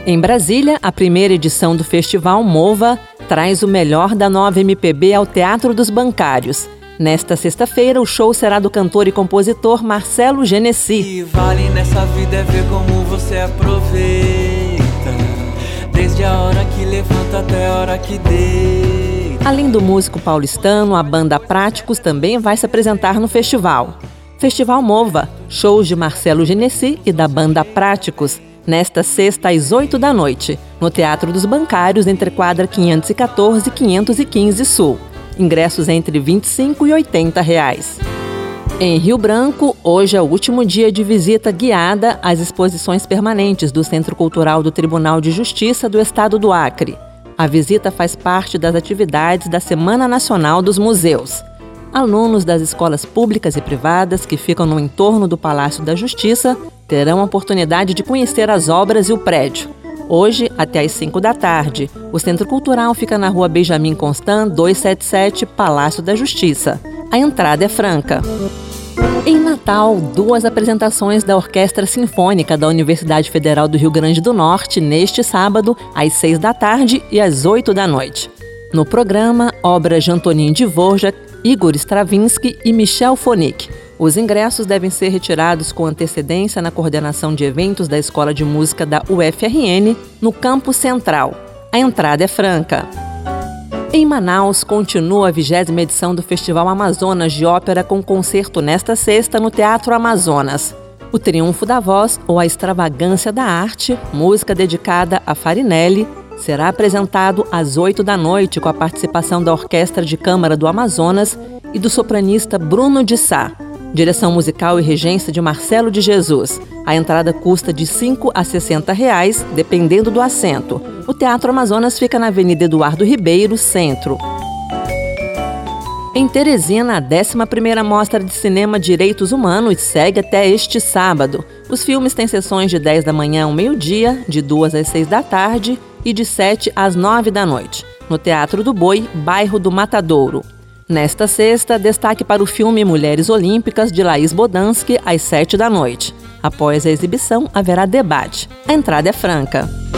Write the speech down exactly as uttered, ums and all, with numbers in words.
Em Brasília, a primeira edição do Festival Mova traz o melhor da nova M P B ao Teatro dos Bancários. Nesta sexta-feira, o show será do cantor e compositor Marcelo Genesi. O que vale nessa vida é ver como você aproveita, desde a hora que levanta até a hora que deita. Além do músico paulistano, a banda Práticos também vai se apresentar no festival. Festival Mova, shows de Marcelo Genesi e da banda Práticos, nesta sexta às oito da noite, no Teatro dos Bancários, entre quadra quinhentos e quatorze e quinhentos e quinze Sul. Ingressos entre vinte e cinco e oitenta reais. Em Rio Branco, hoje é o último dia de visita guiada às exposições permanentes do Centro Cultural do Tribunal de Justiça do Estado do Acre. A visita faz parte das atividades da Semana Nacional dos Museus. Alunos das escolas públicas e privadas que ficam no entorno do Palácio da Justiça terão a oportunidade de conhecer as obras e o prédio. Hoje, até às cinco da tarde, o Centro Cultural fica na rua Benjamin Constant, duzentos e setenta e sete, Palácio da Justiça. A entrada é franca. Em Natal, duas apresentações da Orquestra Sinfônica da Universidade Federal do Rio Grande do Norte, neste sábado, às seis da tarde e às oito da noite. No programa, obras de Antonin Dvorak, Igor Stravinsky e Michel Fonik. Os ingressos devem ser retirados com antecedência na coordenação de eventos da Escola de Música da U F R N, no Campus Central. A entrada é franca. Em Manaus, continua a vigésima edição do Festival Amazonas de Ópera com concerto nesta sexta no Teatro Amazonas. O Triunfo da Voz, ou a Extravagância da Arte, música dedicada a Farinelli, será apresentado às oito da noite com a participação da Orquestra de Câmara do Amazonas e do sopranista Bruno de Sá. Direção musical e regência de Marcelo de Jesus. A entrada custa de cinco a sessenta reais, dependendo do assento. O Teatro Amazonas fica na Avenida Eduardo Ribeiro, Centro. Em Teresina, a décima primeira Mostra de Cinema Direitos Humanos segue até este sábado. Os filmes têm sessões de dez da manhã ao meio-dia, de duas às seis da tarde e de sete às nove da noite, no Teatro do Boi, bairro do Matadouro. Nesta sexta, destaque para o filme Mulheres Olímpicas, de Laís Bodansky, às sete da noite. Após a exibição, haverá debate. A entrada é franca.